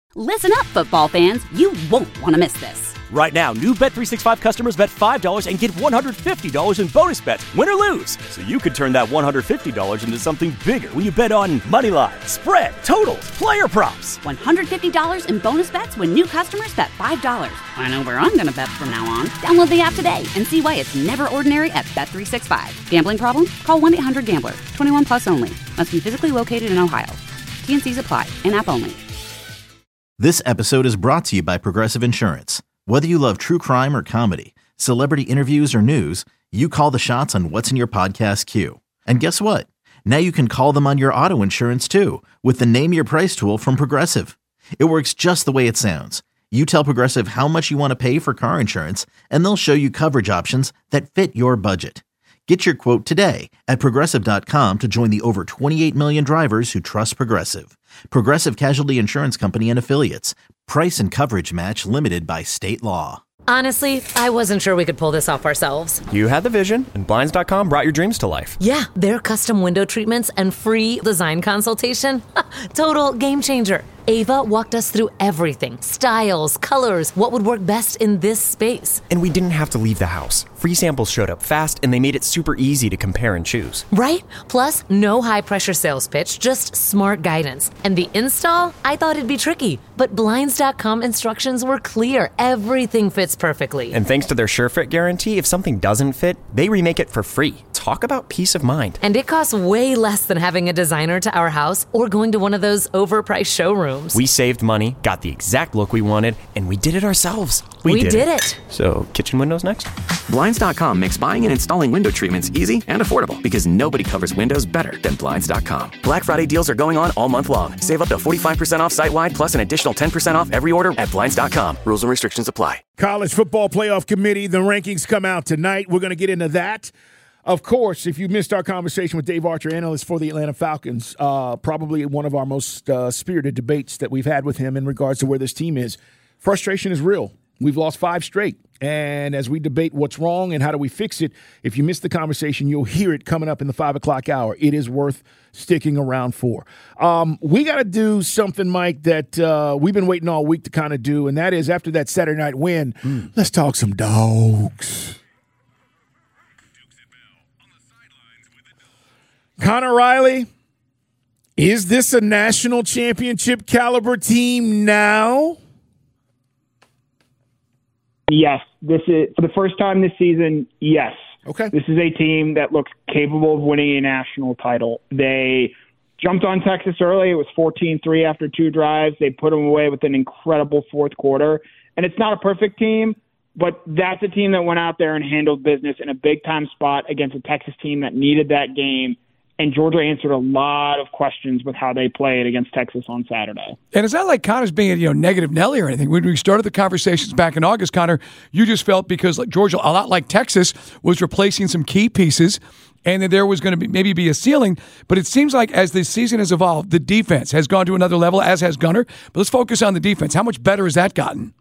Listen up, football fans. You won't want to miss this. Right now, new Bet365 customers bet $5 and get $150 in bonus bets, win or lose. So you could turn that $150 into something bigger when you bet on money line, spread, totals, player props. $150 in bonus bets when new customers bet $5. I know where I'm going to bet from now on. Download the app today and see why it's never ordinary at Bet365. Gambling problem? Call 1-800-GAMBLER. 21 plus only. Must be physically located in Ohio. T&Cs apply. In-app only. This episode is brought to you by Progressive Insurance. Whether you love true crime or comedy, celebrity interviews or news, you call the shots on what's in your podcast queue. And guess what? Now you can call them on your auto insurance too with the Name Your Price tool from Progressive. It works just the way it sounds. You tell Progressive how much you want to pay for car insurance, and they'll show you coverage options that fit your budget. Get your quote today at Progressive.com to join the over 28 million drivers who trust Progressive. Progressive Casualty Insurance Company and Affiliates. Price and coverage match limited by state law. Honestly, I wasn't sure we could pull this off ourselves. You had the vision, and Blinds.com brought your dreams to life. Yeah, their custom window treatments and free design consultation. Total game changer. Ava walked us through everything. Styles, colors, what would work best in this space. And we didn't have to leave the house. Free samples showed up fast, and they made it super easy to compare and choose. Right? Plus, no high-pressure sales pitch, just smart guidance. And the install? I thought it'd be tricky, but Blinds.com instructions were clear. Everything fits perfectly. And thanks to their SureFit guarantee, if something doesn't fit, they remake it for free. Talk about peace of mind. And it costs way less than having a designer to our house or going to one of those overpriced showrooms. We saved money, got the exact look we wanted, and we did it ourselves. We did it. So, kitchen windows next? Blinds.com makes buying and installing window treatments easy and affordable because nobody covers windows better than Blinds.com. Black Friday deals are going on all month long. Save up to 45% off site-wide plus an additional 10% off every order at Blinds.com. Rules and restrictions apply. College Football Playoff Committee, the rankings come out tonight. We're going to get into that. Of course, if you missed our conversation with Dave Archer, analyst for the Atlanta Falcons, probably one of our most spirited debates that we've had with him in regards to where this team is. Frustration is real. We've lost 5 straight. And as we debate what's wrong and how do we fix it, if you missed the conversation, you'll hear it coming up in the 5 o'clock hour. It is worth sticking around for. We got to do something, Mike, that we've been waiting all week to kind of do, and that is after that Saturday night win, let's talk some dogs. Connor Riley, is this a national championship caliber team now? Yes. This is for the first time this season. Yes. Okay. This is a team that looks capable of winning a national title. They jumped on Texas early. It was 14-3 after 2 drives. They put them away with an incredible fourth quarter. And it's not a perfect team, but that's a team that went out there and handled business in a big-time spot against a Texas team that needed that game. And Georgia answered a lot of questions with how they played against Texas on Saturday. And it's not like Connor's being negative Nelly or anything. When we started the conversations back in August, Connor, you just felt because Georgia, a lot like Texas, was replacing some key pieces and that there was going to maybe be a ceiling. But it seems like as the season has evolved, the defense has gone to another level, as has Gunnar. But let's focus on the defense. How much better has that gotten?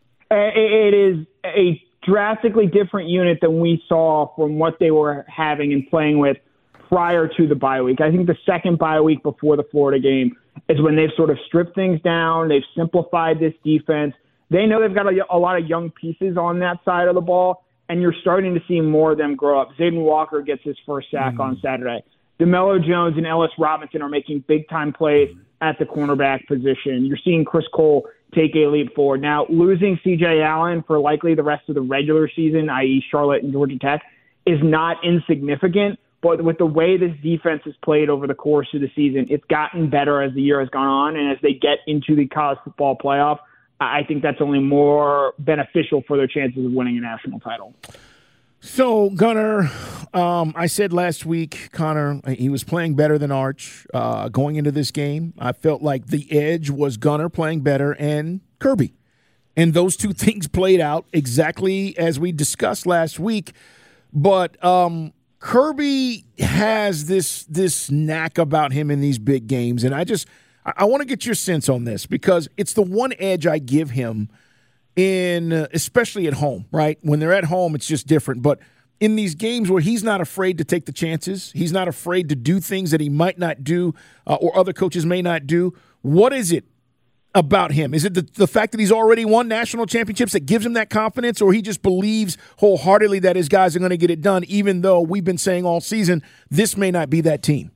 It is a drastically different unit than we saw from what they were having and playing with prior to the bye week. I think the second bye week before the Florida game is when they've sort of stripped things down. They've simplified this defense. They know they've got a lot of young pieces on that side of the ball, and you're starting to see more of them grow up. Zayden Walker gets his first sack on Saturday. DeMello Jones and Ellis Robinson are making big-time plays at the cornerback position. You're seeing Chris Cole take a leap forward. Now, losing C.J. Allen for likely the rest of the regular season, i.e. Charlotte and Georgia Tech, is not insignificant. But with the way this defense has played over the course of the season, it's gotten better as the year has gone on. And as they get into the college football playoff, I think that's only more beneficial for their chances of winning a national title. So, Gunnar, I said last week, Connor, he was playing better than Arch going into this game. I felt like the edge was Gunnar playing better and Kirby. And those two things played out exactly as we discussed last week. But Kirby has this knack about him in these big games, and I want to get your sense on this because it's the one edge I give him especially at home, right? When they're at home, it's just different. But in these games where he's not afraid to take the chances, he's not afraid to do things that he might not do or other coaches may not do, what is it about him? Is it the fact that he's already won national championships that gives him that confidence, or he just believes wholeheartedly that his guys are going to get it done, even though we've been saying all season this may not be that team?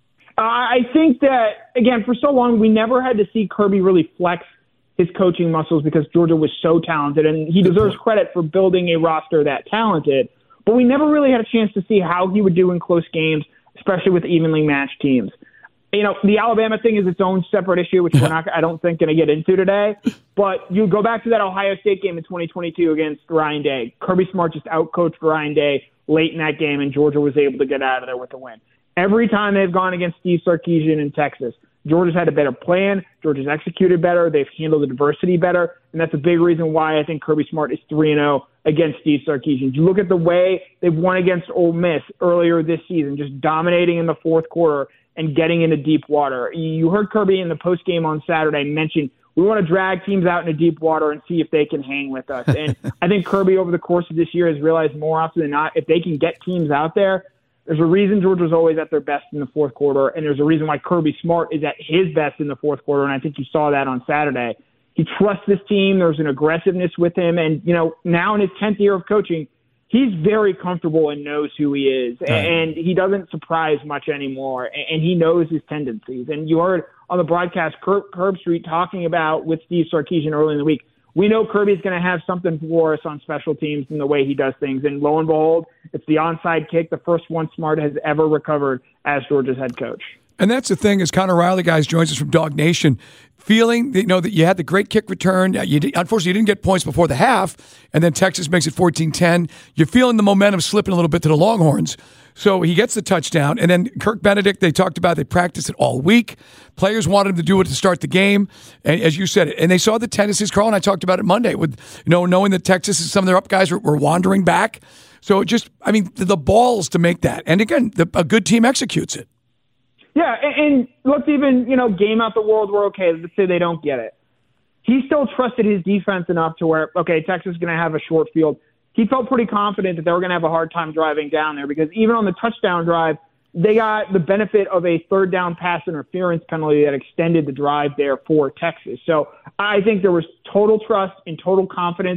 I think that, again, for so long, we never had to see Kirby really flex his coaching muscles because Georgia was so talented, and he deserves credit for building a roster that talented. But we never really had a chance to see how he would do in close games, especially with evenly matched teams. You know, the Alabama thing is its own separate issue, which we're not, I don't think, going to get into today. But you go back to that Ohio State game in 2022 against Ryan Day. Kirby Smart just outcoached Ryan Day late in that game, and Georgia was able to get out of there with a win. Every time they've gone against Steve Sarkisian in Texas, Georgia's had a better plan. Georgia's executed better. They've handled the diversity better. And that's a big reason why I think Kirby Smart is 3-0 against Steve Sarkisian. You look at the way they've won against Ole Miss earlier this season, just dominating in the fourth quarter and getting into deep water. You heard Kirby in the postgame on Saturday mention, we want to drag teams out into deep water and see if they can hang with us. And I think Kirby over the course of this year has realized more often than not, if they can get teams out there, there's a reason Georgia's always at their best in the fourth quarter, and there's a reason why Kirby Smart is at his best in the fourth quarter, and I think you saw that on Saturday. He trusts this team. There's an aggressiveness with him, and, you know, now in his 10th year of coaching, he's very comfortable and knows who he is, and he doesn't surprise much anymore, and he knows his tendencies. And you heard on the broadcast Herb Street talking about with Steve Sarkisian early in the week, we know Kirby's going to have something for us on special teams in the way he does things. And lo and behold, it's the onside kick, the first one Smart has ever recovered as Georgia's head coach. And that's the thing, as Connor Riley, guys, joins us from Dog Nation, feeling that you had the great kick return. Unfortunately, you didn't get points before the half, and then Texas makes it 14-10. You're feeling the momentum slipping a little bit to the Longhorns. So he gets the touchdown, and then Kirk Benedict, they talked about, they practiced it all week. Players wanted him to do it to start the game, and as you said, and they saw the tendencies. Carl and I talked about it Monday with, knowing that Texas and some of their up guys were wandering back. So the balls to make that. And again, a good team executes it. Yeah, and let's even, game out the world, we're okay. Let's say they don't get it. He still trusted his defense enough to where, okay, Texas is going to have a short field. He felt pretty confident that they were going to have a hard time driving down there because even on the touchdown drive, they got the benefit of a third down pass interference penalty that extended the drive there for Texas. So I think there was total trust and total confidence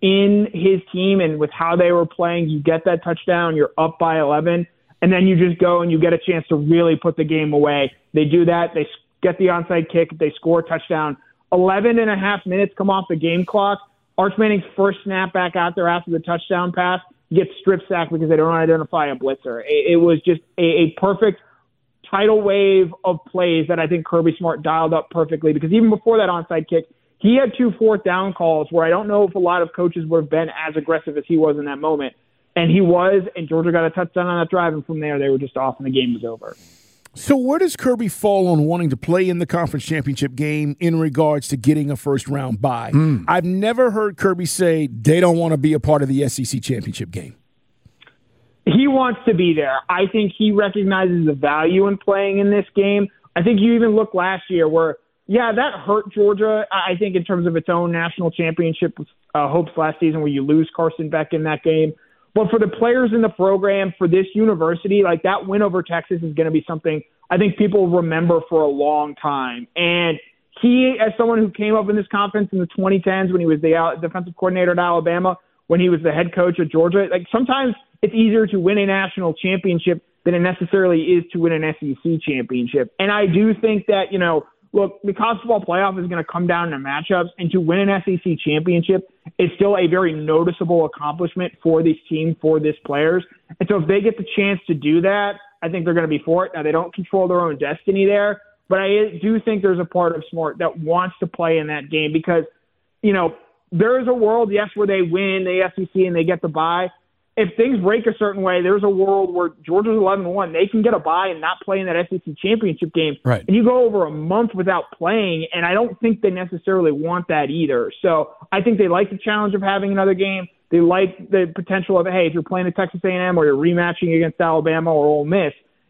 in his team and with how they were playing. You get that touchdown, you're up by 11, and then you just go and you get a chance to really put the game away. They do that. They get the onside kick. They score a touchdown. 11 and a half minutes come off the game clock. Arch Manning's first snap back out there after the touchdown pass gets strip sacked because they don't identify a blitzer. It was just a perfect tidal wave of plays that I think Kirby Smart dialed up perfectly because even before that onside kick, he had 2 fourth down calls where I don't know if a lot of coaches would have been as aggressive as he was in that moment. And he was, and Georgia got a touchdown on that drive, and from there they were just off and the game was over. So where does Kirby fall on wanting to play in the conference championship game in regards to getting a first-round bye? I've never heard Kirby say they don't want to be a part of the SEC championship game. He wants to be there. I think he recognizes the value in playing in this game. I think you even look last year where, yeah, that hurt Georgia, I think, in terms of its own national championship hopes last season where you lose Carson Beck in that game. But for the players in the program, for this university, like that win over Texas is going to be something I think people remember for a long time. And he, as someone who came up in this conference in the 2010s when he was the defensive coordinator at Alabama, when he was the head coach at Georgia, like sometimes it's easier to win a national championship than it necessarily is to win an SEC championship. And I do think that, look, the college football playoff is going to come down to matchups, and to win an SEC championship is still a very noticeable accomplishment for this team, for these players. And so if they get the chance to do that, I think they're going to be for it. Now, they don't control their own destiny there, but I do think there's a part of Smart that wants to play in that game because, there is a world, yes, where they win the SEC and they get the bye. If things break a certain way, there's a world where Georgia's 11-1. They can get a bye and not play in that SEC championship game. Right. And you go over a month without playing, and I don't think they necessarily want that either. So I think they like the challenge of having another game. They like the potential of, hey, if you're playing at Texas A&M or you're rematching against Alabama or Ole Miss,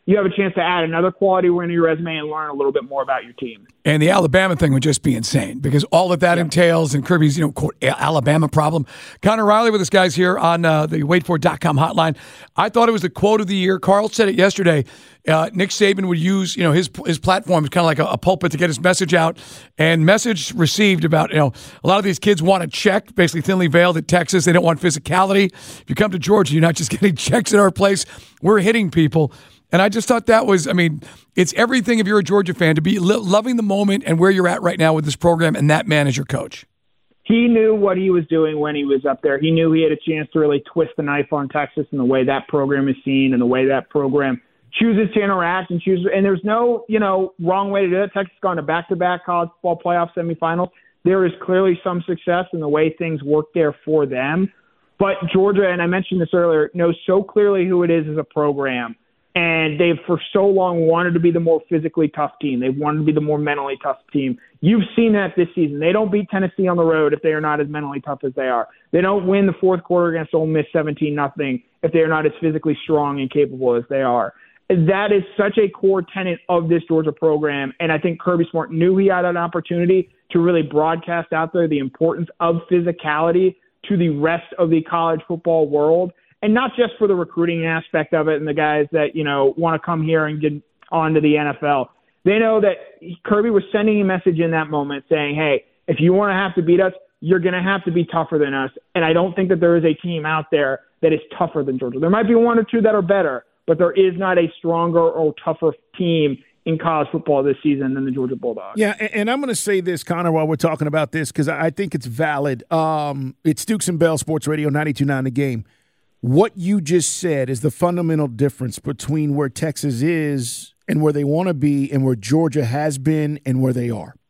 you have a chance to add another quality win to your resume and learn a little bit more about your team. And the Alabama thing would just be insane because all that entails and Kirby's, quote, Alabama problem. Connor Riley with us guys here on the waitfor.com hotline. I thought it was the quote of the year. Carl said it yesterday. Nick Saban would use, his platform is kind of like a pulpit to get his message out. And message received about, a lot of these kids want to check, basically thinly veiled at Texas. They don't want physicality. If you come to Georgia, you're not just getting checks at our place. We're hitting people. And I just thought that was, it's everything if you're a Georgia fan to be loving the moment and where you're at right now with this program and that man as your coach. He knew what he was doing when he was up there. He knew he had a chance to really twist the knife on Texas and the way that program is seen and the way that program chooses to interact and there's no, wrong way to do it. Texas has gone to back-to-back college football playoff semifinals. There is clearly some success in the way things work there for them. But Georgia, and I mentioned this earlier, knows so clearly who it is as a program. And they've for so long wanted to be the more physically tough team. They've wanted to be the more mentally tough team. You've seen that this season. They don't beat Tennessee on the road if they are not as mentally tough as they are. They don't win the fourth quarter against Ole Miss 17-0 if they are not as physically strong and capable as they are. That is such a core tenet of this Georgia program. And I think Kirby Smart knew he had an opportunity to really broadcast out there the importance of physicality to the rest of the college football world. And not just for the recruiting aspect of it and the guys that, want to come here and get onto the NFL. They know that Kirby was sending a message in that moment saying, hey, if you want to have to beat us, you're going to have to be tougher than us. And I don't think that there is a team out there that is tougher than Georgia. There might be one or two that are better, but there is not a stronger or tougher team in college football this season than the Georgia Bulldogs. Yeah, and I'm going to say this, Connor, while we're talking about this, because I think it's valid. It's Dukes and Bell Sports Radio 92.9 The Game. What you just said is the fundamental difference between where Texas is and where they want to be and where Georgia has been and where they are.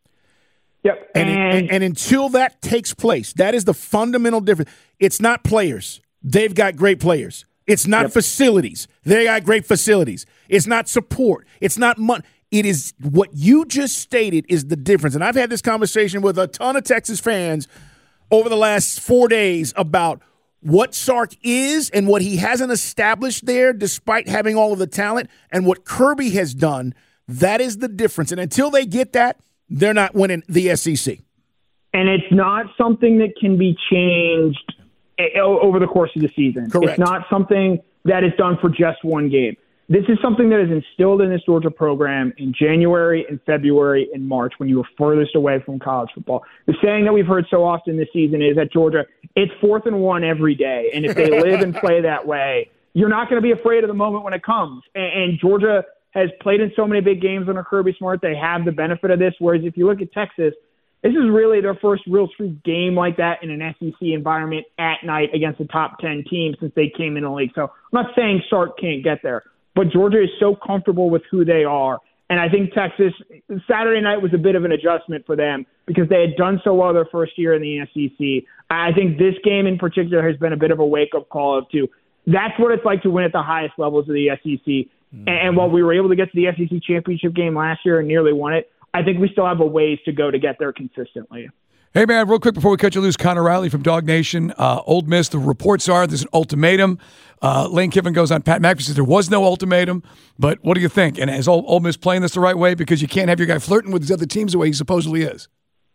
Yep. And until that takes place, that is the fundamental difference. It's not players. They've got great players. It's not facilities. They got great facilities. It's not support. It's not money. It is what you just stated is the difference. And I've had this conversation with a ton of Texas fans over the last 4 days about what Sark is and what he hasn't established there despite having all of the talent and what Kirby has done. That is the difference. And until they get that, they're not winning the SEC. And it's not something that can be changed over the course of the season. Correct. It's not something that is done for just one game. This is something that is instilled in this Georgia program in January and February and March when you were furthest away from college football. The saying that we've heard so often this season is at Georgia, it's 4th and 1 every day. And if they live and play that way, you're not going to be afraid of the moment when it comes. And Georgia has played in so many big games under Kirby Smart. They have the benefit of this. Whereas if you look at Texas, this is really their first real true game like that in an SEC environment at night against a top 10 team since they came in the league. So I'm not saying Sark can't get there. But Georgia is so comfortable with who they are. And I think Texas, Saturday night was a bit of an adjustment for them because they had done so well their first year in the SEC. I think this game in particular has been a bit of a wake-up call of, too. That's what it's like to win at the highest levels of the SEC. Mm-hmm. And while we were able to get to the SEC championship game last year and nearly won it, I think we still have a ways to go to get there consistently. Hey, man, real quick before we cut you loose, Connor Riley from Dog Nation. Ole Miss, the reports are there's an ultimatum. Lane Kiffin goes on Pat McAfee says there was no ultimatum, but what do you think? And is Ole Miss playing this the right way? Because you can't have your guy flirting with these other teams the way he supposedly is.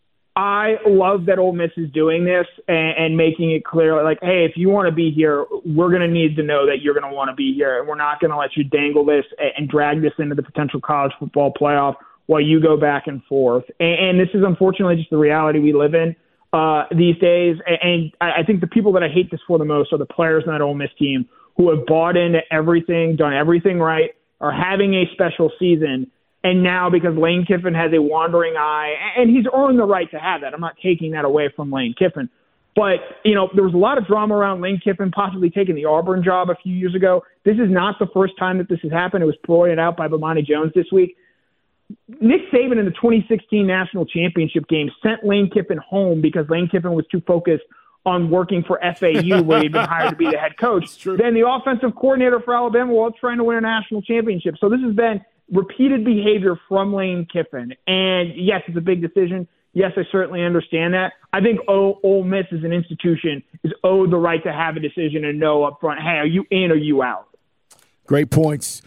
I love that Ole Miss is doing this and making it clear, like, hey, if you want to be here, we're going to need to know that you're going to want to be here, and we're not going to let you dangle this and drag this into the potential college football playoff while you go back and forth. And this is unfortunately just the reality we live in these days. And I think the people that I hate this for the most are the players on that Ole Miss team who have bought into everything, done everything right, are having a special season. And now because Lane Kiffin has a wandering eye, and he's earned the right to have that. I'm not taking that away from Lane Kiffin. But, there was a lot of drama around Lane Kiffin possibly taking the Auburn job a few years ago. This is not the first time that this has happened. It was pointed out by Bomani Jones this week. Nick Saban in the 2016 National Championship game sent Lane Kiffin home because Lane Kiffin was too focused on working for FAU where he'd been hired to be the head coach. Then the offensive coordinator for Alabama while trying to win a national championship. So this has been repeated behavior from Lane Kiffin. And yes, it's a big decision. Yes, I certainly understand that. I think Ole Miss as an institution is owed the right to have a decision and know up front, hey, are you in or you out? Great points.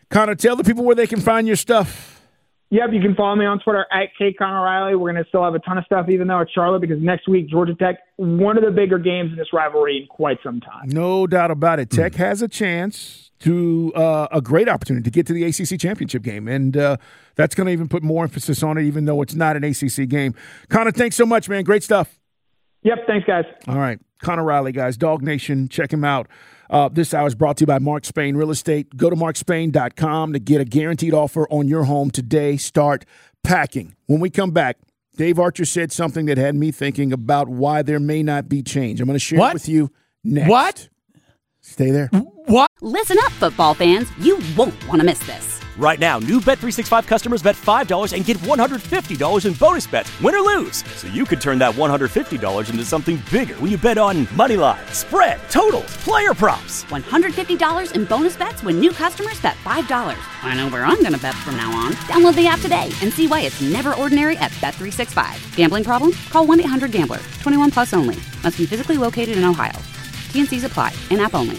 Connor, tell the people where they can find your stuff. Yep, you can follow me on Twitter at @KConnorRiley. We're going to still have a ton of stuff, even though it's Charlotte, because next week, Georgia Tech, one of the bigger games in this rivalry in quite some time. No doubt about it. Tech has a chance to a great opportunity to get to the ACC championship game, and that's going to even put more emphasis on it, even though it's not an ACC game. Connor, thanks so much, man. Great stuff. Yep, thanks, guys. All right, Connor Riley, guys. Dog Nation, check him out. This hour is brought to you by Mark Spain Real Estate. Go to markspain.com to get a guaranteed offer on your home today. Start packing. When we come back, Dave Archer said something that had me thinking about why there may not be change. I'm going to share it with you next. What? Stay there. What? Listen up, football fans. You won't want to miss this. Right now, new Bet365 customers bet $5 and get $150 in bonus bets, win or lose. So you could turn that $150 into something bigger when you bet on money line, spread, totals, player props. $150 in bonus bets when new customers bet $5. I know where I'm going to bet from now on. Download the app today and see why it's never ordinary at Bet365. Gambling problem? Call 1-800-GAMBLER. 21 plus only. Must be physically located in Ohio. T&Cs apply. In-app only.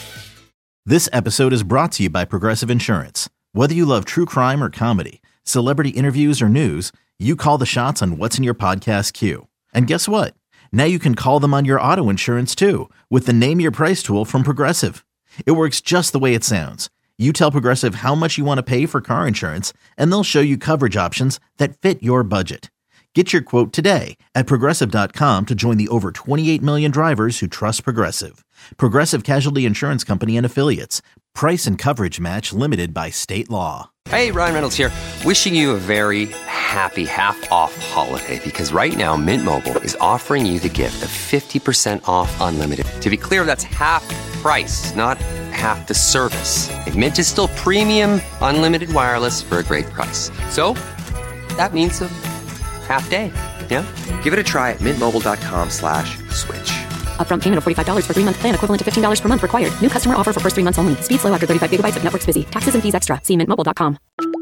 This episode is brought to you by Progressive Insurance. Whether you love true crime or comedy, celebrity interviews or news, you call the shots on what's in your podcast queue. And guess what? Now you can call them on your auto insurance too with the Name Your Price tool from Progressive. It works just the way it sounds. You tell Progressive how much you want to pay for car insurance, and they'll show you coverage options that fit your budget. Get your quote today at Progressive.com to join the over 28 million drivers who trust Progressive. Progressive Casualty Insurance Company and Affiliates. Price and coverage match limited by state law. Hey, Ryan Reynolds here. Wishing you a very happy half-off holiday, because right now Mint Mobile is offering you the gift of 50% off unlimited. To be clear, that's half price, not half the service. And Mint is still premium unlimited wireless for a great price. So that means a half day, yeah? Give it a try at mintmobile.com/switch. Upfront payment of $45 for 3-month plan, equivalent to $15 per month required. New customer offer for first 3 months only. Speed slow after 35 gigabytes if network's busy. Taxes and fees extra. See mintmobile.com.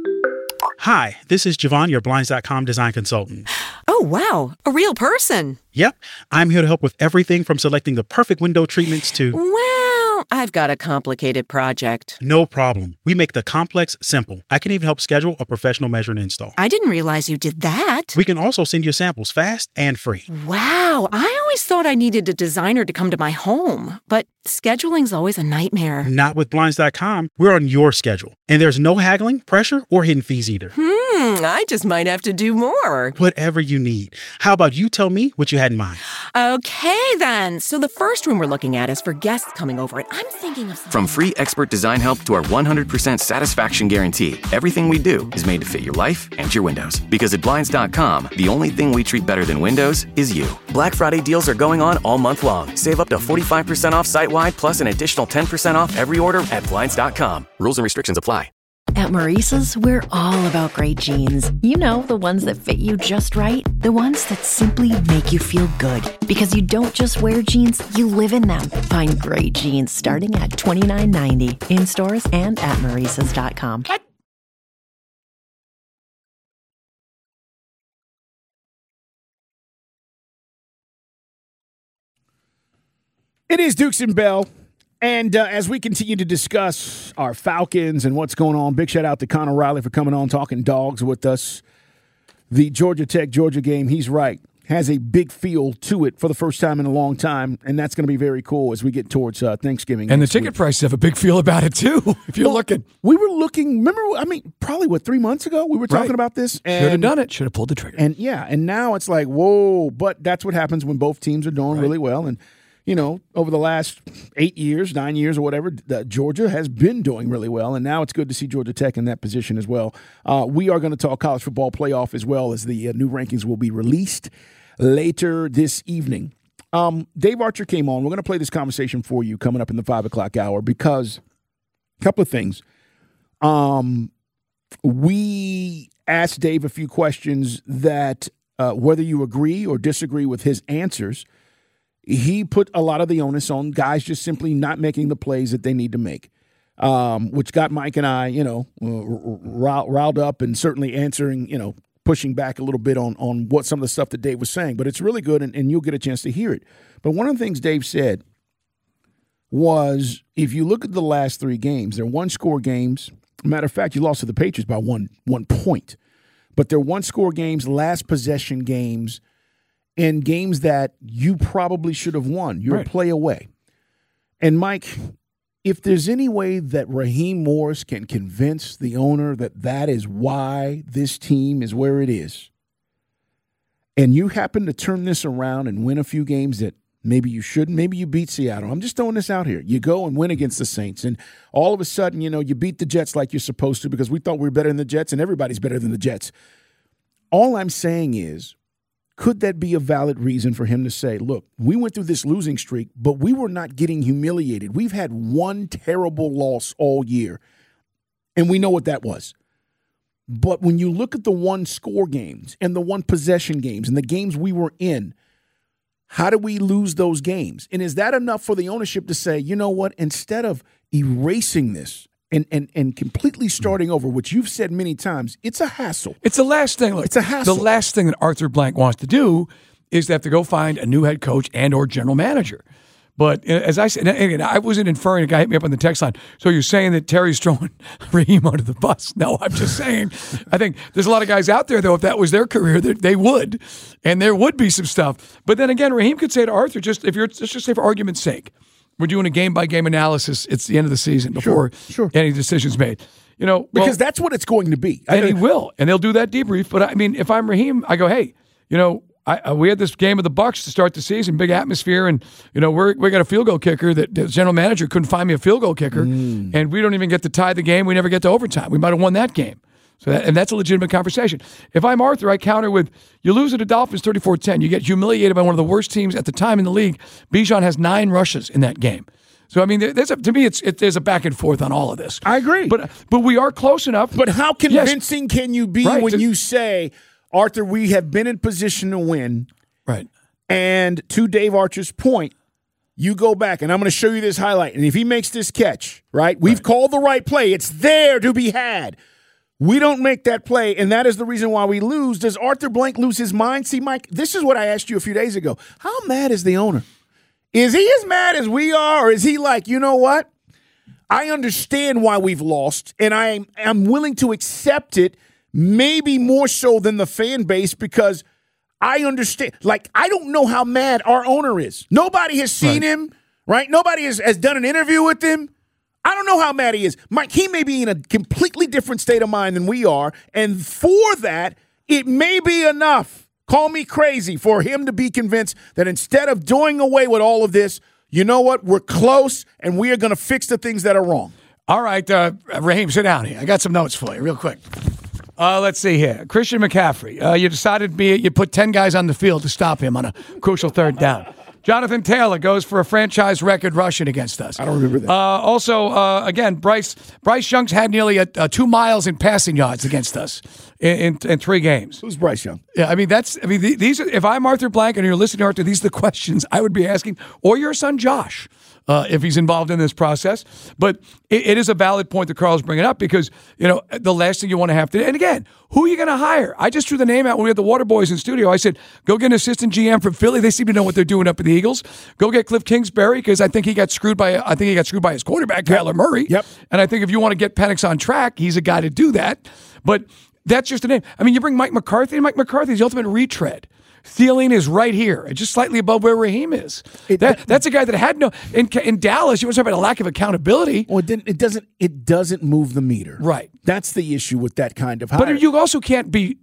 Hi, this is Javon, your Blinds.com design consultant. Oh, wow. A real person. Yep. I'm here to help with everything from selecting the perfect window treatments to... Well, I've got a complicated project. No problem. We make the complex simple. I can even help schedule a professional measure and install. I didn't realize you did that. We can also send you samples fast and free. Wow. I always thought I needed a designer to come to my home, but scheduling's always a nightmare. Not with Blinds.com. We're on your schedule. And there's no haggling, pressure, or hidden fees either. I just might have to do more. Whatever you need. How about you tell me what you had in mind? Okay, then. So the first room we're looking at is for guests coming over, and I'm thinking of... From free expert design help to our 100% satisfaction guarantee, everything we do is made to fit your life and your windows. Because at Blinds.com, the only thing we treat better than windows is you. Black Friday deals are going on all month long. Save up to 45% off site-wide, plus an additional 10% off every order at Blinds.com. Rules and restrictions apply. At Maurice's, we're all about great jeans. You know, the ones that fit you just right. The ones that simply make you feel good. Because you don't just wear jeans, you live in them. Find great jeans starting at $29.90 in stores and at Maurice's.com. It is Dukes and Bell. And as we continue to discuss our Falcons and what's going on, big shout out to Connor Riley for coming on, talking dogs with us. The Georgia Tech-Georgia game, he's right, has a big feel to it for the first time in a long time, and that's going to be very cool as we get towards Thanksgiving. And the ticket prices have a big feel about it, too, if you're looking. We were looking, remember, probably, 3 months ago we were talking about this? Should have done it. Should have pulled the trigger. And, and now it's like, whoa, but that's what happens when both teams are doing really well. And, over the last 8 years, 9 years or whatever, Georgia has been doing really well, and now it's good to see Georgia Tech in that position as well. We are going to talk college football playoff as well, as the new rankings will be released later this evening. Dave Archer came on. We're going to play this conversation for you coming up in the 5 o'clock hour because a couple of things. We asked Dave a few questions that whether you agree or disagree with his answers, he put a lot of the onus on guys just simply not making the plays that they need to make, which got Mike and I, riled up and certainly answering, pushing back a little bit on what some of the stuff that Dave was saying. But it's really good, and you'll get a chance to hear it. But one of the things Dave said was, if you look at the last 3 games, they're one-score games. Matter of fact, you lost to the Patriots by one point. But they're one-score games, last possession games, and games that you probably should have won. You're a play away. And, Mike, if there's any way that Raheem Morris can convince the owner that is why this team is where it is, and you happen to turn this around and win a few games that maybe you shouldn't, maybe you beat Seattle. I'm just throwing this out here. You go and win against the Saints, and all of a sudden, you beat the Jets like you're supposed to because we thought we were better than the Jets, and everybody's better than the Jets. All I'm saying is, could that be a valid reason for him to say, look, we went through this losing streak, but we were not getting humiliated. We've had one terrible loss all year, and we know what that was. But when you look at the one-score games and the one-possession games and the games we were in, how do we lose those games? And is that enough for the ownership to say, you know what, instead of erasing this and completely starting over, which you've said many times, it's a hassle. It's the last thing. Look, it's a hassle. The last thing that Arthur Blank wants to do is to have to go find a new head coach and or general manager. But as I said, and I wasn't inferring, a guy hit me up on the text line, so you're saying that Terry's throwing Raheem under the bus. No, I'm just saying, I think there's a lot of guys out there, though, if that was their career, they would, and there would be some stuff. But then again, Raheem could say to Arthur, let's just say for argument's sake, we're doing a game-by-game analysis. It's the end of the season before any decision's made. Because that's what it's going to be. And he will, and they'll do that debrief. But, I mean, if I'm Raheem, I go, hey, we had this game of the Bucs to start the season, big atmosphere, and we got a field goal kicker that the general manager couldn't find me a field goal kicker, and we don't even get to tie the game. We never get to overtime. We might have won that game. And that's a legitimate conversation. If I'm Arthur, I counter with, you lose to the Dolphins 34-10. You get humiliated by one of the worst teams at the time in the league. Bijan has 9 rushes in that game. So, I mean, to me, there's a back and forth on all of this. I agree. But we are close enough. But how convincing can you be when you say, Arthur, we have been in position to win. Right. And to Dave Archer's point, you go back, and I'm going to show you this highlight. And if he makes this catch, we've called the right play. It's there to be had. We don't make that play, and that is the reason why we lose. Does Arthur Blank lose his mind? See, Mike, this is what I asked you a few days ago. How mad is the owner? Is he as mad as we are, or is he like, you know what? I understand why we've lost, and I'm willing to accept it, maybe more so than the fan base, because I understand. Like, I don't know how mad our owner is. Nobody has seen him, right? Nobody has done an interview with him. I don't know how mad he is. Mike, he may be in a completely different state of mind than we are, and for that, it may be enough. Call me crazy for him to be convinced that instead of doing away with all of this, you know what? We're close, and we are going to fix the things that are wrong. All right, Raheem, sit down here. I got some notes for you real quick. Let's see here. Christian McCaffrey. You decided you put 10 guys on the field to stop him on a crucial third down. Jonathan Taylor goes for a franchise record rushing against us. I don't remember that. Also, again, Bryce Young's had nearly 2 miles in passing yards against us in 3 games. Who's Bryce Young? Yeah, these are, if I'm Arthur Blank and you're listening to Arthur, these are the questions I would be asking, or your son Josh, if he's involved in this process. But it is a valid point that Carl's bringing up, because the last thing you want to have to, and again, who are you going to hire? I just threw the name out when we had the Water Boys in studio. I said, go get an assistant GM from Philly. They seem to know what they're doing up at the Eagles. Go get Cliff Kingsbury, because I think he got screwed by his quarterback, Kyler Murray. Yep. And I think if you want to get Penix on track, he's a guy to do that. But that's just a name. I mean, you bring Mike McCarthy, and Mike McCarthy's the ultimate retread. Thielen is right here, just slightly above where Raheem is. That's a guy that had no in Dallas. You want to talk about a lack of accountability? Well, it doesn't move the meter. Right. That's the issue with that kind of hire. But you also can't be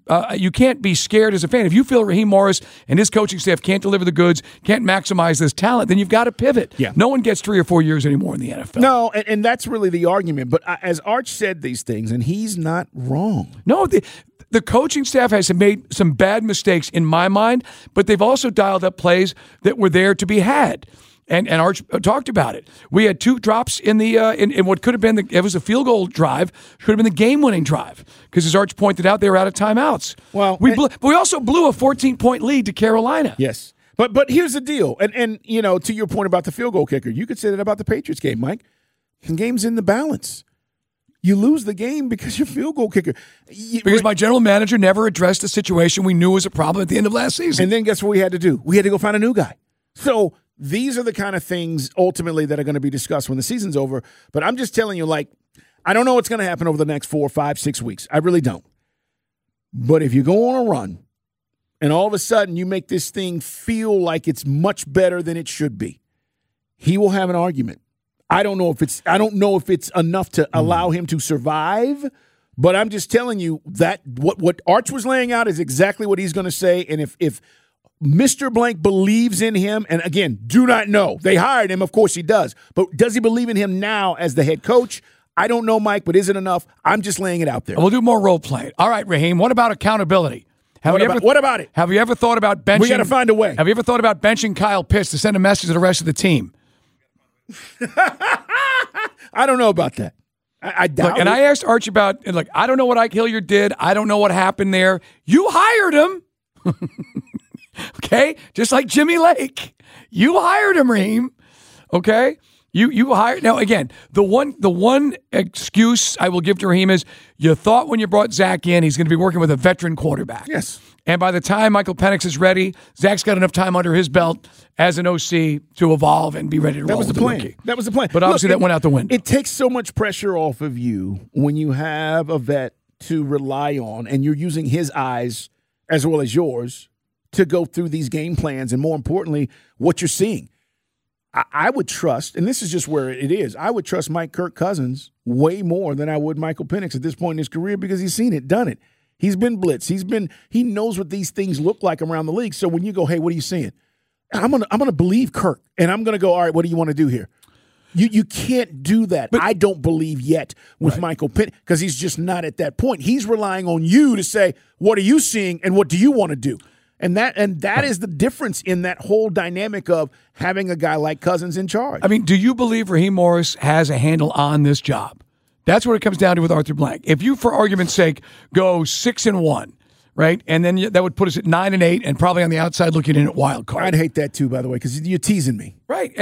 scared as a fan. If you feel Raheem Morris and his coaching staff can't deliver the goods, can't maximize this talent, then you've got to pivot. Yeah. No one gets 3 or 4 years anymore in the NFL. No, and that's really the argument. But as Arch said these things, and he's not wrong. No, the coaching staff has made some bad mistakes in my mind, but they've also dialed up plays that were there to be had. And Arch talked about it. We had 2 drops in what could have been it was a field goal drive, should have been the game-winning drive, because as Arch pointed out, they were out of timeouts. Well, we also blew a 14-point lead to Carolina. Yes, but here's the deal, and to your point about the field goal kicker, you could say that about the Patriots game, Mike. The game's in the balance. You lose the game because your field goal kicker. Because my general manager never addressed a situation we knew was a problem at the end of last season. And then guess what we had to do? We had to go find a new guy. So these are the kind of things ultimately that are going to be discussed when the season's over. But I'm just telling you, like, I don't know what's going to happen over the next 4, 5, 6 weeks. I really don't. But if you go on a run and all of a sudden you make this thing feel like it's much better than it should be, he will have an argument. I don't know if it's enough to allow him to survive, but I'm just telling you that what Arch was laying out is exactly what he's going to say. And if Mr. Blank believes in him, and again, do not know. They hired him, of course he does. But does he believe in him now as the head coach? I don't know, Mike, but is it enough? I'm just laying it out there. We'll do more role playing. All right, Raheem, what about accountability? What about it? Have you ever thought about benching? We got to find a way. Have you ever thought about benching Kyle Pitts to send a message to the rest of the team? I don't know about that. I doubt it. And I asked Arch about, I don't know what Ike Hilliard did. I don't know what happened there. You hired him. Okay? Just like Jimmy Lake. You hired him, Raheem. Okay? You hired. Now, again, the one excuse I will give to Raheem is you thought when you brought Zach in, he's going to be working with a veteran quarterback. Yes. And by the time Michael Penix is ready, Zach's got enough time under his belt as an OC to evolve and be ready to roll. That was the plan. Rookie. That was the plan. But obviously that went out the window. It takes so much pressure off of you when you have a vet to rely on and you're using his eyes as well as yours to go through these game plans and, more importantly, what you're seeing. I would trust, and this is just where it is, I would trust Kirk Cousins way more than I would Michael Penix at this point in his career because he's seen it, done it. He's been blitzed. He knows what these things look like around the league. So when you go, hey, what are you seeing? I'm gonna believe Kirk, and I'm gonna go, all right, what do you want to do here? You can't do that. But I don't believe yet with Michael Penix because he's just not at that point. He's relying on you to say, what are you seeing and what do you want to do? And that is the difference in that whole dynamic of having a guy like Cousins in charge. I mean, do you believe Raheem Morris has a handle on this job? That's what it comes down to with Arthur Blank. If you, for argument's sake, go 6-1, right, and then that would put us at 9-8, and probably on the outside looking in at wild card. I'd hate that too, by the way, because you're teasing me. Right,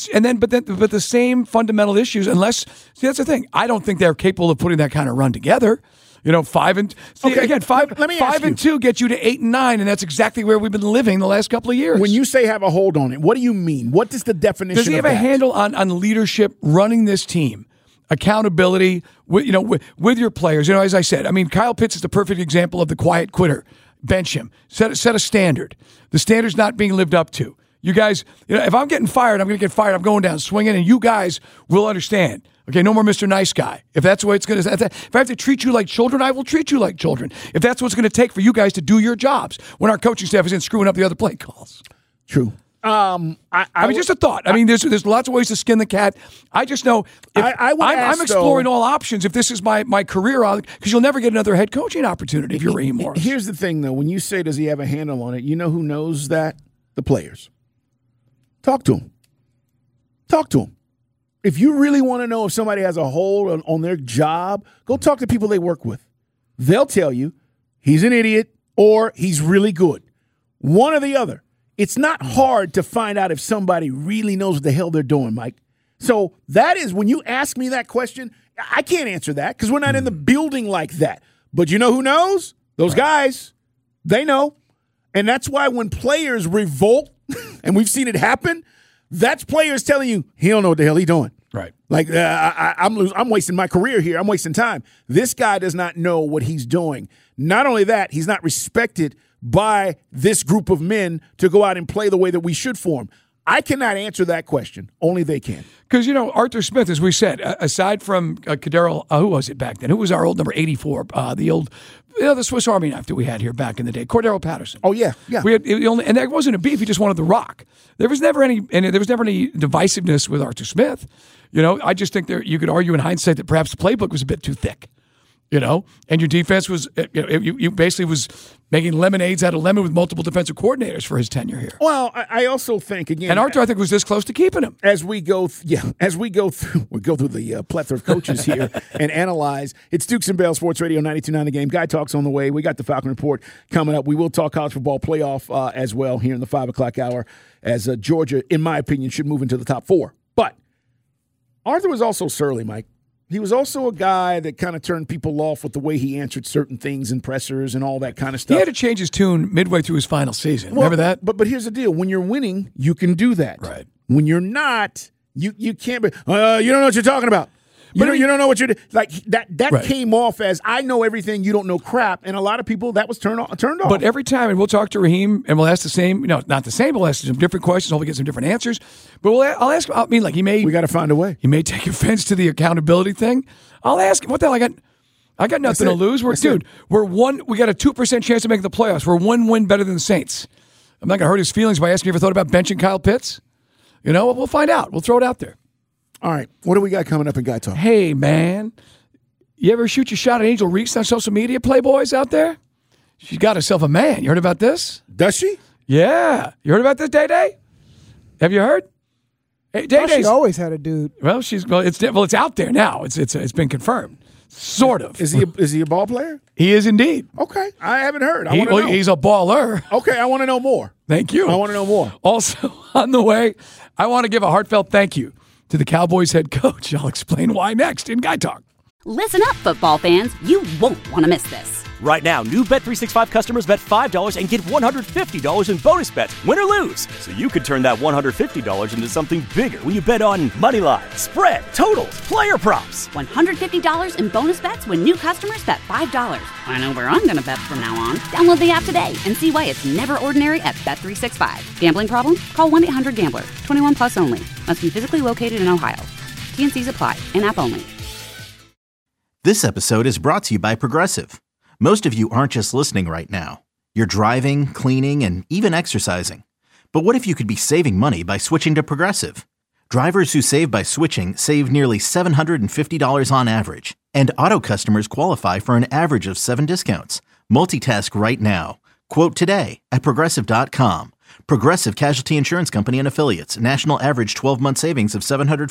but the same fundamental issues. Unless, see, that's the thing. I don't think they're capable of putting that kind of run together. 5 and again, 5-2 get you to 8-9, and that's exactly where we've been living the last couple of years. When you say have a hold on it, what do you mean? What is the definition? Does he have a handle on leadership, running this team, accountability with your players? As I said, I mean, Kyle Pitts is the perfect example of the quiet quitter. Bench him. Set a standard. The standard's not being lived up to. You guys, if I'm getting fired, I'm going to get fired. I'm going down swinging, and you guys will understand. Okay, no more Mr. Nice Guy. If that's the way it's going to, if I have to treat you like children, I will treat you like children. If that's what it's going to take for you guys to do your jobs when our coaching staff isn't screwing up the other play calls. True. I mean, just a thought. I mean, there's lots of ways to skin the cat. I just know I'm exploring all options if this is my career on, because you'll never get another head coaching opportunity if you're Raheem Morris. Here's the thing, though. When you say, does he have a handle on it, you know who knows that? The players. Talk to him. Talk to him. If you really want to know if somebody has a hold on their job, go talk to people they work with. They'll tell you he's an idiot or he's really good. One or the other. It's not hard to find out if somebody really knows what the hell they're doing, Mike. So that is, when you ask me that question, I can't answer that because we're not in the building like that. But you know who knows? Those guys. They know. And that's why when players revolt, and we've seen it happen, that's players telling you, he don't know what the hell he's doing. Right. Like, I'm wasting my career here. I'm wasting time. This guy does not know what he's doing. Not only that, he's not respected by this group of men to go out and play the way that we should for him. I cannot answer that question. Only they can. Because, Arthur Smith, as we said, aside from Kadero, who was it back then? Who was our old number 84? The Swiss Army knife that we had here back in the day, Cordero Patterson. Oh yeah. We had and that wasn't a beef. He just wanted the rock. There was never any divisiveness with Arthur Smith. I just think you could argue in hindsight that perhaps the playbook was a bit too thick. And your defense was, you basically was making lemonades out of lemon with multiple defensive coordinators for his tenure here. Well, I also think, again, and Arthur, I think, was this close to keeping him. As we go through the plethora of coaches here and analyze. It's Dukes and Bell Sports Radio 92.9 The Game. Guy Talk's on the way. We got the Falcon Report coming up. We will talk college football playoff as well here in the 5 o'clock hour, as Georgia, in my opinion, should move into the top 4. But Arthur was also surly, Mike. He was also a guy that kind of turned people off with the way he answered certain things in pressers and all that kind of stuff. He had to change his tune midway through his final season. Remember that? But here's the deal. When you're winning, you can do that. Right. When you're not, you can't be, you don't know what you're talking about. You don't know what you're like. That Right. came off as I know everything, you don't know crap, and a lot of people that was turned off. But every time, and we'll talk to Raheem, and we'll ask the same. Not the same. We'll ask some different questions. Hopefully, get some different answers. But I'll ask. I mean, like he may. We got to find a way. He may take offense to the accountability thing. I'll ask him. What the hell? I got nothing to lose. We got a 2% chance of making the playoffs. We're one win better than the Saints. I'm not going to hurt his feelings by asking if you ever thought about benching Kyle Pitts. We'll find out. We'll throw it out there. All right. What do we got coming up in Guy Talk? Hey, man. You ever shoot your shot at Angel Reese on social media, playboys out there? She's got herself a man. You heard about this? Does she? Yeah. You heard about this, Day Day? Have you heard? Hey, Day She always had a dude. Well, it's out there now. It's been confirmed. Sort of. Is he a ball player? He is indeed. Okay. I haven't heard. I want to know. He's a baller. Okay. I want to know more. Thank you. I want to know more. Also, on the way, I want to give a heartfelt thank you to the Cowboys head coach. I'll explain why next in Guy Talk. Listen up, football fans. You won't want to miss this. Right now, new Bet365 customers bet $5 and get $150 in bonus bets, win or lose. So you could turn that $150 into something bigger when you bet on money line, spread, totals, player props. $150 in bonus bets when new customers bet $5. I know where I'm going to bet from now on. Download the app today and see why it's never ordinary at Bet365. Gambling problem? Call 1-800-GAMBLER. 21 plus only. Must be physically located in Ohio. T&Cs apply. In-app only. This episode is brought to you by Progressive. Most of you aren't just listening right now. You're driving, cleaning, and even exercising. But what if you could be saving money by switching to Progressive? Drivers who save by switching save nearly $750 on average. And auto customers qualify for an average of 7 discounts. Multitask right now. Quote today at Progressive.com. Progressive Casualty Insurance Company and Affiliates. National average 12-month savings of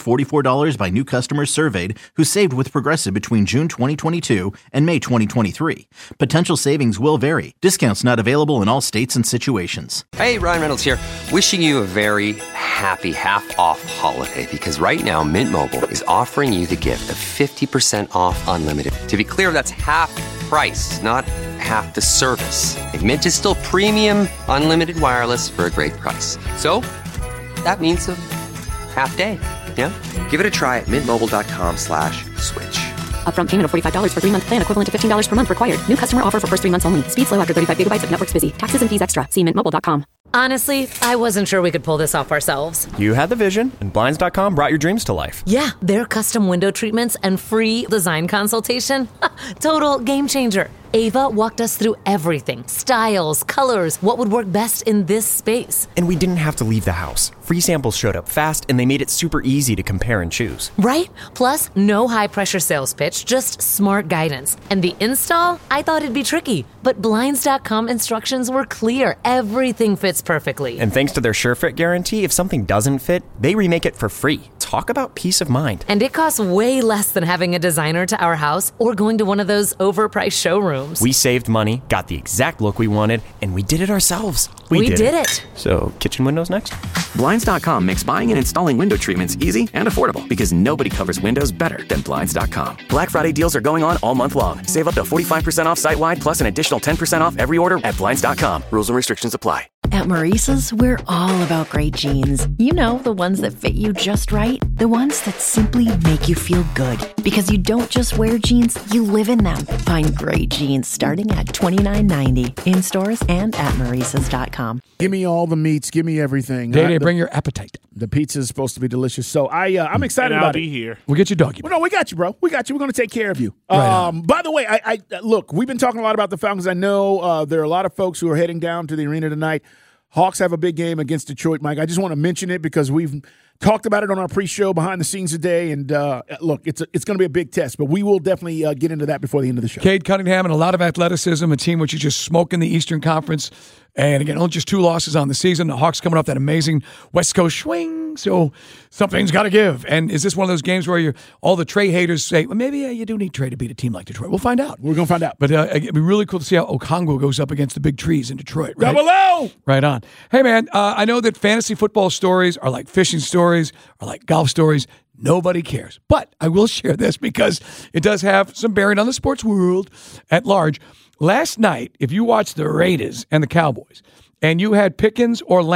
$744 by new customers surveyed who saved with Progressive between June 2022 and May 2023. Potential savings will vary. Discounts not available in all states and situations. Hey, Ryan Reynolds here. Wishing you a very happy half-off holiday because right now Mint Mobile is offering you the gift of 50% off unlimited. To be clear, that's half price, not half the service. And Mint is still premium unlimited wireless for a great price. So that means a half day. Yeah? Give it a try at mintmobile.com/switch. Upfront payment of $45 for 3-month plan, equivalent to $15 per month required. New customer offer for first 3 months only. Speed slow after 35 gigabytes if network's busy. Taxes and fees extra. See mintmobile.com. Honestly, I wasn't sure we could pull this off ourselves. You had the vision, and Blinds.com brought your dreams to life. Yeah, their custom window treatments and free design consultation. Total game changer. Ava walked us through everything. Styles, colors, what would work best in this space. And we didn't have to leave the house. Free samples showed up fast, and they made it super easy to compare and choose. Right? Plus, no high-pressure sales pitch, just smart guidance. And the install? I thought it'd be tricky, but Blinds.com instructions were clear. Everything fits perfectly. And thanks to their SureFit guarantee, if something doesn't fit, they remake it for free. Talk about peace of mind. And it costs way less than having a designer to our house or going to one of those overpriced showrooms. We saved money, got the exact look we wanted, and we did it ourselves. We did it. So, kitchen windows next? Blinds.com makes buying and installing window treatments easy and affordable because nobody covers windows better than Blinds.com. Black Friday deals are going on all month long. Save up to 45% off site-wide plus an additional 10% off every order at Blinds.com. Rules and restrictions apply. At Maurice's, we're all about great jeans. You know, the ones that fit you just right. The ones that simply make you feel good. Because you don't just wear jeans, you live in them. Find great jeans starting at $29.90 in stores and at Maurice's.com. Give me all the meats. Give me everything. Day-Day, bring your appetite. The pizza is supposed to be delicious. So I'm excited about I'll be it. here. We'll get you doggy. Well, no, we got you, bro. We got you. We're going to take care of you. Right By the way, I look, we've been talking a lot about the Falcons. I know there are a lot of folks who are heading down to the arena tonight. Hawks have a big game against Detroit, Mike. I just want to mention it because we've talked about it on our pre-show behind the scenes today. And look, it's going to be a big test, but we will definitely get into that before the end of the show. Cade Cunningham and a lot of athleticism, a team which is just smoking the Eastern Conference. And again, only just 2 losses on the season. The Hawks coming off that amazing West Coast swing. So something's got to give. And is this one of those games where all the Trey haters say, well, maybe you do need Trey to beat a team like Detroit? We'll find out. We're going to find out. But it'd be really cool to see how Okongwu goes up against the big trees in Detroit. Right? Double O! Right on. Hey, man, I know that fantasy football stories are like fishing stories, are like golf stories. Nobody cares. But I will share this because it does have some bearing on the sports world at large. Last night, if you watched the Raiders and the Cowboys, and you had Pickens or Lamb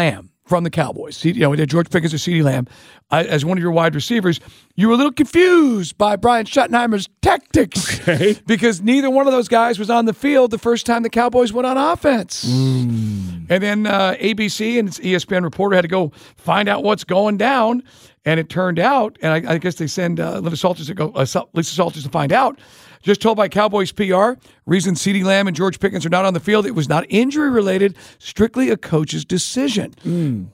from the Cowboys. We had George Pickens or CeeDee Lamb as one of your wide receivers. You were a little confused by Brian Schottenheimer's tactics because neither one of those guys was on the field the first time the Cowboys went on offense. And then ABC and its ESPN reporter had to go find out what's going down, and it turned out, and I guess they send Lisa Salters to find out. Just told by Cowboys PR, reason CeeDee Lamb and George Pickens are not on the field, it was not injury-related, strictly a coach's decision.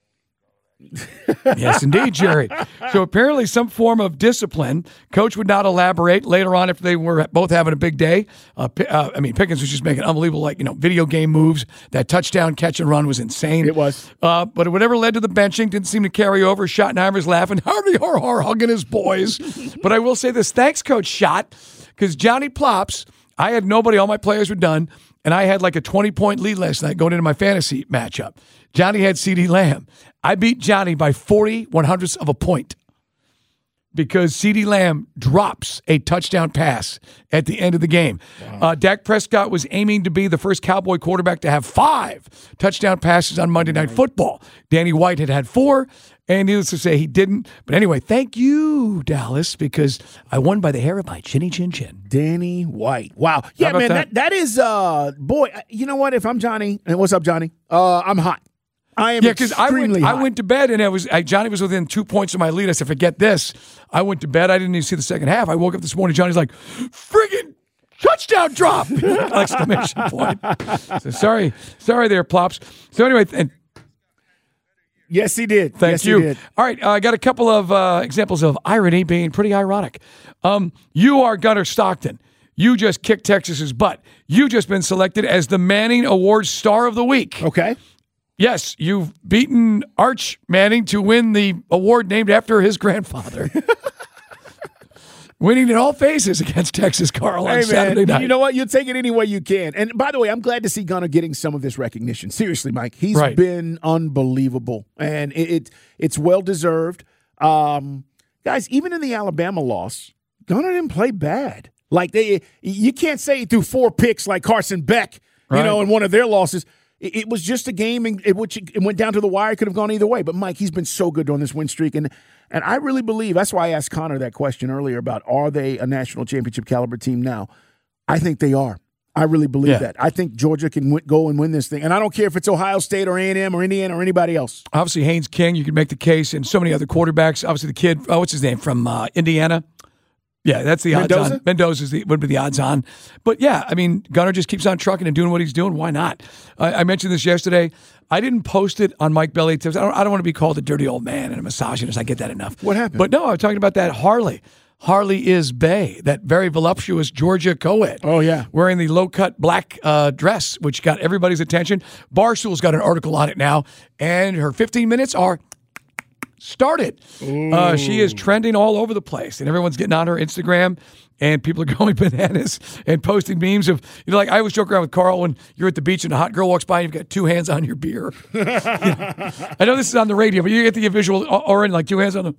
Yes, indeed, Jerry. So apparently some form of discipline. Coach would not elaborate later on if they were both having a big day. Pickens was just making unbelievable, video game moves. That touchdown catch and run was insane. It was. But whatever led to the benching didn't seem to carry over. Schottenheimer's laughing, hugging his boys. But I will say this. Thanks, Coach Schott, because Johnny Plops, I had nobody. All my players were done. And I had like a 20-point lead last night going into my fantasy matchup. Johnny had CeeDee Lamb. I beat Johnny by 40/100ths of a point because CeeDee Lamb drops a touchdown pass at the end of the game. Wow. Dak Prescott was aiming to be the first Cowboy quarterback to have 5 touchdown passes on Monday Night Football. Danny White had 4, and needless to say, he didn't. But anyway, thank you, Dallas, because I won by the hair of my chinny chin chin. Danny White. Wow. Yeah, man, that is, boy, you know what? If I'm Johnny, and what's up, Johnny? I'm hot. I am extremely hot. I went to bed, and Johnny was within 2 points of my lead. I said, forget this. I went to bed. I didn't even see the second half. I woke up this morning. Johnny's like, friggin' touchdown drop! Exclamation point. So sorry there, Plops. So anyway, yes, he did. Thank you. He did. All right, I got a couple of examples of irony being pretty ironic. You are Gunnar Stockton. You just kicked Texas's butt. You just been selected as the Manning Award Star of the Week. Okay. Yes, you've beaten Arch Manning to win the award named after his grandfather. Winning in all phases against Texas, Carl, on Saturday night. You know what? You'll take it any way you can. And by the way, I'm glad to see Gunnar getting some of this recognition. Seriously, Mike. He's been unbelievable. And it's well-deserved. Guys, even in the Alabama loss, Gunnar didn't play bad. You can't say he threw 4 picks like Carson Beck, in one of their losses. It was just a game in which it went down to the wire. It could have gone either way. But, Mike, he's been so good on this win streak. And I really believe, that's why I asked Connor that question earlier about are they a national championship caliber team now? I think they are. I really believe that. I think Georgia can go and win this thing. And I don't care if it's Ohio State or A&M or Indiana or anybody else. Obviously, Haynes King, you can make the case, and so many other quarterbacks. Obviously, the kid, what's his name, from Indiana? Yeah, that's the odds on. Mendoza would be the odds on. But yeah, I mean, Gunnar just keeps on trucking and doing what he's doing. Why not? I mentioned this yesterday. I didn't post it on Mike Belly Tips. I don't want to be called a dirty old man and a misogynist. I get that enough. What happened? But no, I was talking about that Harley. Harley is Bay, that very voluptuous Georgia co-ed. Oh, yeah. Wearing the low-cut black dress, which got everybody's attention. Barstool's got an article on it now, and her 15 minutes are started. She is trending all over the place, and everyone's getting on her Instagram, and people are going bananas and posting memes of, I always joke around with Carl when you're at the beach and a hot girl walks by and you've got 2 hands on your beer. I know this is on the radio, but you get the visual, or in 2 hands on the...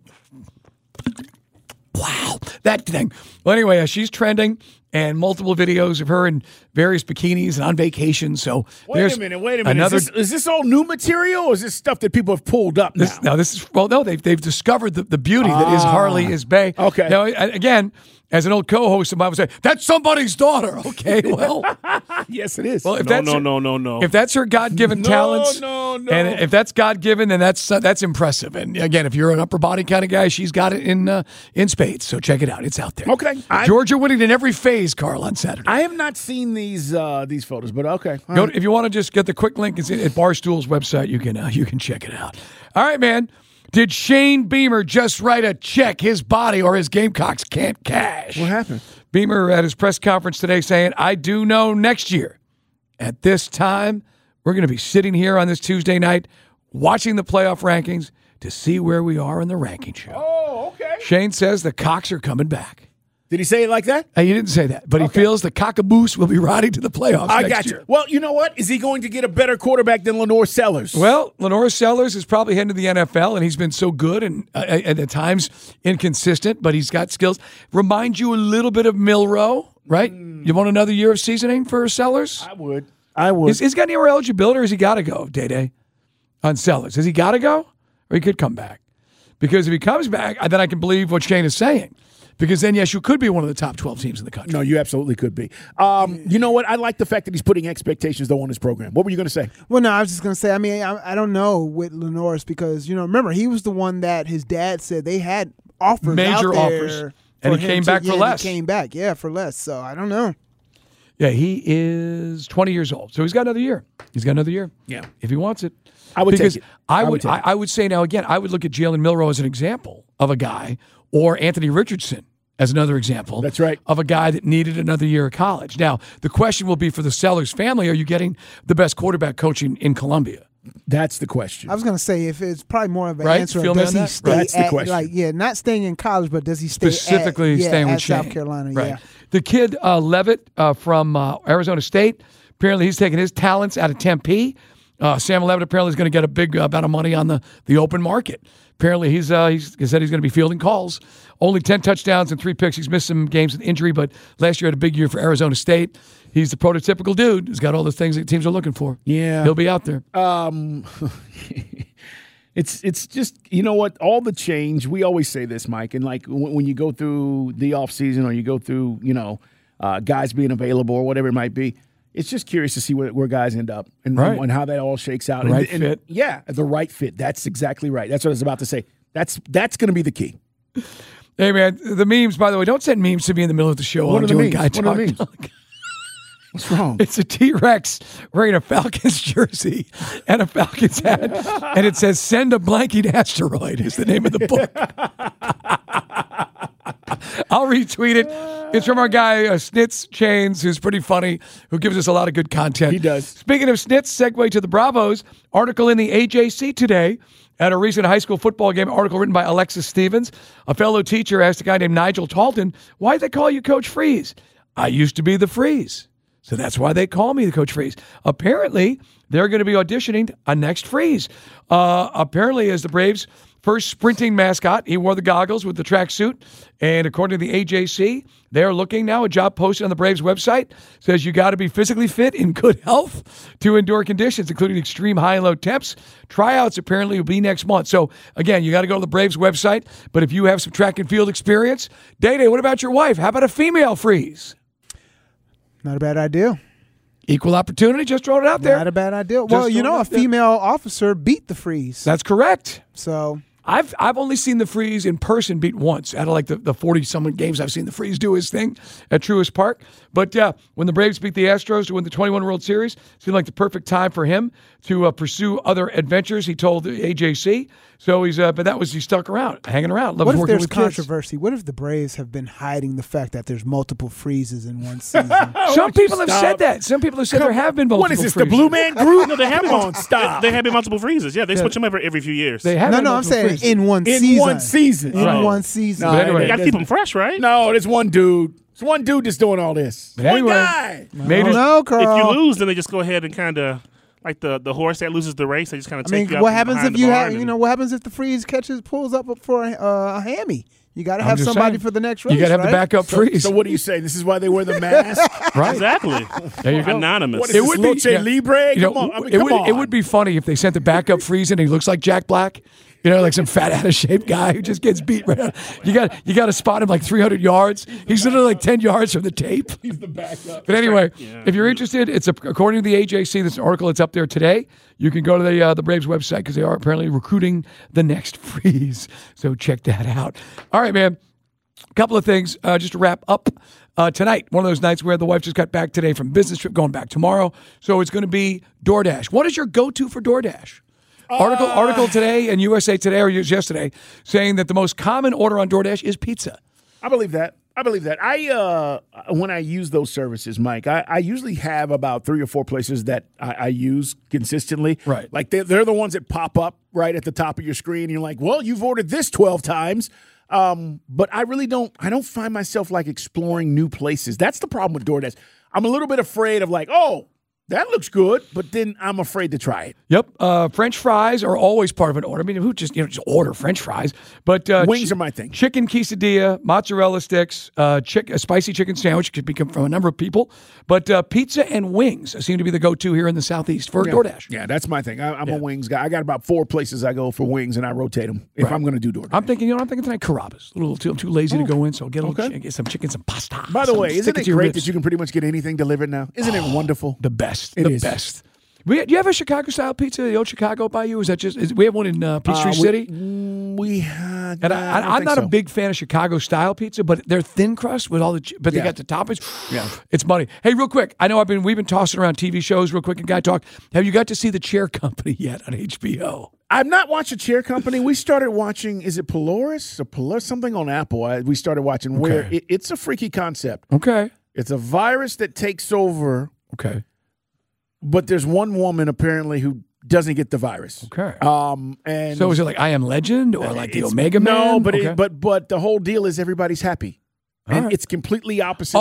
Wow, that thing. Well, anyway, she's trending, and multiple videos of her in various bikinis and on vacation. So wait a minute. Is this all new material, or is this stuff that people have pulled up now? They've discovered the beauty that is Harley is Bay. Okay. Now, again, as an old co-host, somebody would say, that's somebody's daughter. Okay, well. Yes, it is. Well, if no. If that's her God-given talents, no. And if that's God-given, then that's impressive. And again, if you're an upper body kind of guy, she's got it in spades. So check it out. It's out there. Okay. Georgia winning in every phase, Carl, on Saturday. I have not seen these photos, but okay. If you want to just get the quick link, it's at Barstool's website. You can check it out. All right, man. Did Shane Beamer just write a check his body or his Gamecocks can't cash? What happened? Beamer at his press conference today saying, I do know next year at this time we're going to be sitting here on this Tuesday night watching the playoff rankings to see where we are in the ranking show. Oh, okay. Shane says the Cocks are coming back. Did he say it like that? He didn't say that, but he feels the Cockaboose will be riding to the playoffs I next got you. year. Well, you know what? Is he going to get a better quarterback than Lenore Sellers? Well, Lenore Sellers is probably heading to the NFL, and he's been so good and at times inconsistent, but he's got skills. Reminds you a little bit of Milroe, right? You want another year of seasoning for Sellers? I would. Is he got any more eligibility, or has he got to go, Day-Day? on Sellers. Has he got to go? Or he could come back? Because if he comes back, then I can believe what Shane is saying. Because then, yes, you could be one of the top 12 teams in the country. No, you absolutely could be. You know what? I like the fact that he's putting expectations, though, on his program. What were you going to say? Well, no, I was just going to say, I mean, I don't know with Lenoris because, remember, he was the one that his dad said they had offers Major out there offers. And he came back for less. He came back, for less. So I don't know. Yeah, he is 20 years old. So he's got another year. Yeah. If he wants it. I would take it. I would say now, again, I would look at Jalen Milroe as an example of a guy, or Anthony Richardson as another example. That's right. Of a guy that needed another year of college. Now, the question will be for the Sellers family, are you getting the best quarterback coaching in Columbia? That's the question. I was going to say, if it's probably more of an Right? answer Feel of me does on he that? stay That's the question. not staying in college, but does he stay Specifically staying with South Shane. Carolina? Right. Yeah. The kid, Levitt from Arizona State, apparently he's taking his talents out of Tempe. Sam Levitt apparently is going to get a big amount of money on the open market. Apparently he said he's going to be fielding calls. Only 10 touchdowns and 3 picks. He's missed some games with injury, but last year had a big year for Arizona State. He's the prototypical dude. He's got all the things that teams are looking for. Yeah. He'll be out there. It's just, you know what, all the change, we always say this, Mike, and like when you go through the offseason or you go through, guys being available or whatever it might be, it's just curious to see where guys end up and how that all shakes out. Right fit. Yeah, the right fit. That's exactly right. That's what I was about to say. That's going to be the key. Hey, man, the memes, by the way, don't send memes to me in the middle of the show. What I'm are the doing memes? Guy What are the Talk. memes? What's wrong? It's a T-Rex wearing a Falcons jersey and a Falcons hat, and it says, "Send a blanking asteroid" is the name of the book. I'll retweet it. It's from our guy, Snitz Chains, who's pretty funny, who gives us a lot of good content. He does. Speaking of Snitz, segue to the Bravos. Article in the AJC today at a recent high school football game, article written by Alexis Stevens. A fellow teacher asked a guy named Nigel Talton, "Why do they call you Coach Freeze?" "I used to be the Freeze. So that's why they call me the Coach Freeze." Apparently, they're going to be auditioning a next Freeze. Apparently, as the Braves' first sprinting mascot, he wore the goggles with the tracksuit. And according to the AJC, they're looking now. A job posted on the Braves website says you got to be physically fit, in good health to endure conditions, including extreme high and low temps. Tryouts apparently will be next month. So, again, you got to go to the Braves website. But if you have some track and field experience, Day-Day, what about your wife? How about a female Freeze? Not a bad idea. Equal opportunity, just throwing it out there. Not a bad idea. Well, a female officer beat the Freeze. That's correct. So I've only seen the Freeze in person beat once out of like the 40-some games I've seen the Freeze do his thing at Truist Park. But yeah, when the Braves beat the Astros to win the 21 World Series, it seemed like the perfect time for him to pursue other adventures, he told the AJC. So he's he stuck around, hanging around, loves what if working there's with kids. controversy? What if the Braves have been hiding the fact that there's multiple freezes in one season? Some people have said that. Some people have said there have been multiple What is this, freezes. the Blue Man Group? No, they have been Come on, stop. They have been multiple freezes. Yeah, they switch them every few years. They have been I'm multiple saying freezes. in one In season. one season. In one season. But anyway, You got to keep them fresh, right? No, there's one dude. There's one dude that's doing all this. But anyway, one guy. maybe No, Carl. If you lose, then they just go ahead and kind of, like the horse that loses the race, they just kind of take you out what from happens behind if the you barn have, and- what happens if the Freeze pulls up for a hammy? You got to I'm have just somebody saying, for the next race. you got to have the right? backup Freeze. So what do you say? This is why they wear the mask? right? Exactly. There you go. Anonymous. What is this, Luce Libre? Come on. I mean, come on. It would be funny if they sent the backup Freeze in and he looks like Jack Black. Like some fat, out of shape guy who just gets beat right out. You got to spot him like 300 yards. He's literally like 10 yards from the tape. He's the backup. But anyway, if you're interested, it's according to the AJC. There's an article that's up there today. You can go to the Braves website because they are apparently recruiting the next Freeze. So check that out. All right, man. A couple of things just to wrap up. Tonight, one of those nights where the wife just got back today from business trip, going back tomorrow. So it's going to be DoorDash. What is your go-to for DoorDash? Article today in USA Today, or yesterday, saying that the most common order on DoorDash is pizza. I believe that. I when I use those services, Mike, I usually have about 3 or 4 places that I use consistently. Right. Like they're the ones that pop up right at the top of your screen. And you're like, well, you've ordered this 12 times. But I really don't find myself like exploring new places. That's the problem with DoorDash. I'm a little bit afraid of like, oh, That looks good, but then I'm afraid to try it. Yep. French fries are always part of an order. I mean, who just order French fries? But wings are my thing. Chicken quesadilla, mozzarella sticks, a spicy chicken sandwich could become from a number of people. But pizza and wings seem to be the go-to here in the Southeast for DoorDash. Yeah, that's my thing. I'm a wings guy. I got about 4 places I go for wings, and I rotate them if I'm going to do DoorDash. I'm thinking tonight Carrabba's. I'm too lazy to go in, so I'll get some chicken, some pasta. By the way, isn't it great that you can pretty much get anything delivered now? Isn't it wonderful? The best. It the is. Best. Do you have a Chicago-style pizza, the old Chicago by you? Is that we have one in Peachtree City? I'm not a big fan of Chicago-style pizza, but they're thin crust with all the, but they got the toppings. Yeah, it's money. Hey, real quick, I know we've been tossing around TV shows real quick and Guy Talk. Have you got to see The Chair Company yet on HBO? I've not watched The Chair Company. We started watching, is it Polaris? Something on Apple. We started watching where it's a freaky concept. Okay. It's a virus that takes over. Okay. But there's one woman apparently who doesn't get the virus. Okay. And so is it like I Am Legend or like the Omega Man? No, but the whole deal is everybody's happy. And it's completely opposite.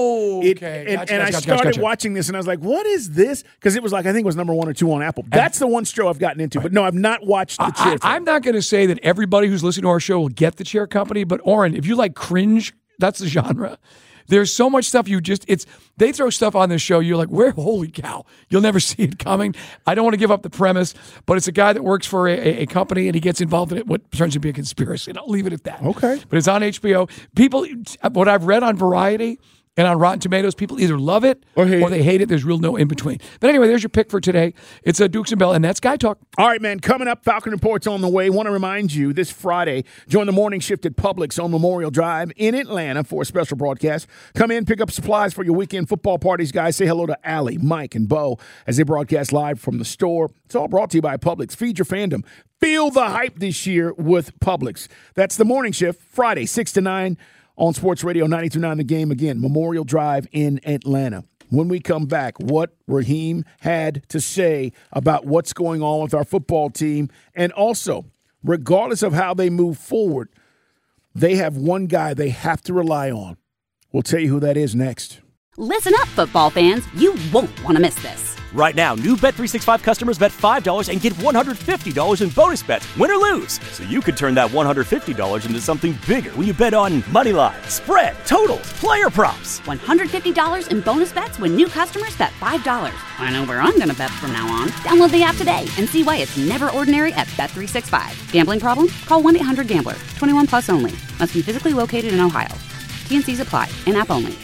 Okay. I started watching this and I was like, what is this? Because it was like, I think it was number 1 or 2 on Apple. That's the one show I've gotten into. But no, I've not watched The Chair. I'm not going to say that everybody who's listening to our show will get The Chair Company, but Oren, if you like cringe, that's the genre. There's so much stuff they throw stuff on this show. You're like, holy cow. You'll never see it coming. I don't want to give up the premise, but it's a guy that works for a company and he gets involved in it, what turns to be a conspiracy. And I'll leave it at that. Okay. But it's on HBO. People, what I've read on Variety and on Rotten Tomatoes, people either love it or they hate it. There's no in between. But anyway, there's your pick for today. It's Dukes and Bell, and that's Guy Talk. All right, man. Coming up, Falcon Report's on the way. Want to remind you, this Friday, join the morning shift at Publix on Memorial Drive in Atlanta for a special broadcast. Come in, pick up supplies for your weekend football parties, guys. Say hello to Allie, Mike, and Bo as they broadcast live from the store. It's all brought to you by Publix. Feed your fandom. Feel the hype this year with Publix. That's the morning shift, Friday, 6 to 9. On Sports Radio 92.9 The Game again, Memorial Drive in Atlanta. When we come back, what Raheem had to say about what's going on with our football team, and also, regardless of how they move forward, they have one guy they have to rely on. We'll tell you who that is next. Listen up, football fans. You won't want to miss this. Right now, new Bet365 customers bet $5 and get $150 in bonus bets, win or lose. So you could turn that $150 into something bigger when you bet on moneyline, spread, totals, player props. $150 in bonus bets when new customers bet $5. I know where I'm going to bet from now on. Download the app today and see why it's never ordinary at Bet365. Gambling problem? Call 1-800-GAMBLER. 21 plus only. Must be physically located in Ohio. T&Cs apply. In-app only.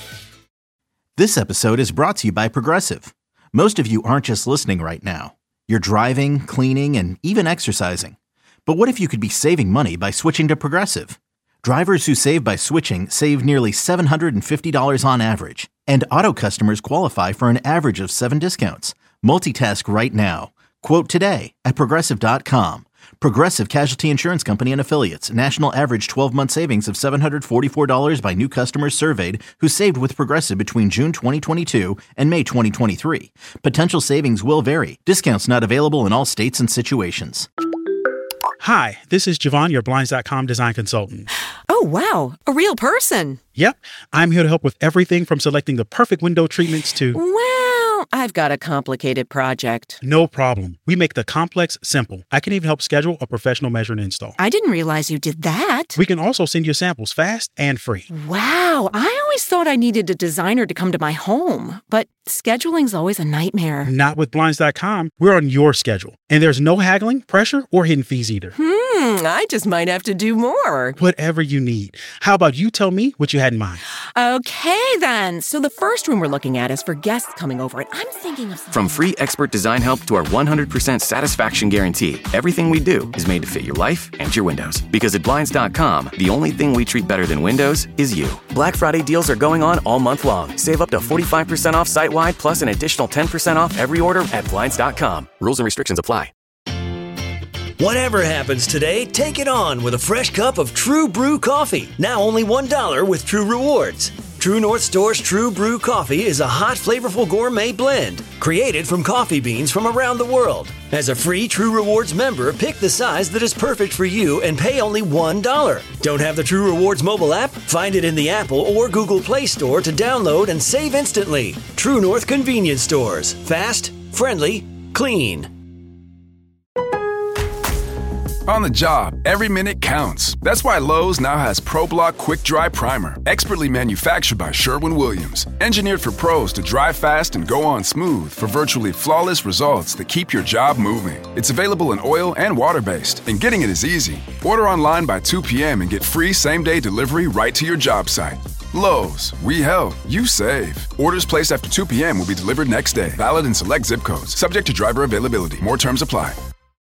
This episode is brought to you by Progressive. Most of you aren't just listening right now. You're driving, cleaning, and even exercising. But what if you could be saving money by switching to Progressive? Drivers who save by switching save nearly $750 on average. And auto customers qualify for an average of 7 discounts. Multitask right now. Quote today at Progressive.com. Progressive Casualty Insurance Company and Affiliates. National average 12-month savings of $744 by new customers surveyed who saved with Progressive between June 2022 and May 2023. Potential savings will vary. Discounts not available in all states and situations. Hi, this is Javon, your Blinds.com design consultant. Oh, wow. A real person. Yep. I'm here to help with everything from selecting the perfect window treatments to... Well, I've got a complicated project. No problem. We make the complex simple. I can even help schedule a professional measure and install. I didn't realize you did that. We can also send you samples fast and free. Wow. I always thought I needed a designer to come to my home, but scheduling's always a nightmare. Not with Blinds.com. We're on your schedule. And there's no haggling, pressure, or hidden fees either. I just might have to do more. Whatever you need. How about you tell me what you had in mind? Okay, then. So the first room we're looking at is for guests coming over, and I'm thinking of... From free expert design help to our 100% satisfaction guarantee, everything we do is made to fit your life and your windows. Because at Blinds.com, the only thing we treat better than windows is you. Black Friday deals are going on all month long. Save up to 45% off site-wide, plus an additional 10% off every order at Blinds.com. Rules and restrictions apply. Whatever happens today, take it on with a fresh cup of True Brew coffee. Now only $1 with True Rewards. True North Store's True Brew Coffee is a hot, flavorful gourmet blend created from coffee beans from around the world. As a free True Rewards member, pick the size that is perfect for you and pay only $1. Don't have the True Rewards mobile app? Find it in the Apple or Google Play Store to download and save instantly. True North Convenience Stores. Fast, friendly, clean. On the job, every minute counts. That's why Lowe's now has ProBlock Quick Dry Primer, expertly manufactured by Sherwin-Williams. Engineered for pros to dry fast and go on smooth for virtually flawless results that keep your job moving. It's available in oil and water-based, and getting it is easy. Order online by 2 p.m. and get free same-day delivery right to your job site. Lowe's, we help, you save. Orders placed after 2 p.m. will be delivered next day. Valid in select zip codes. Subject to driver availability. More terms apply.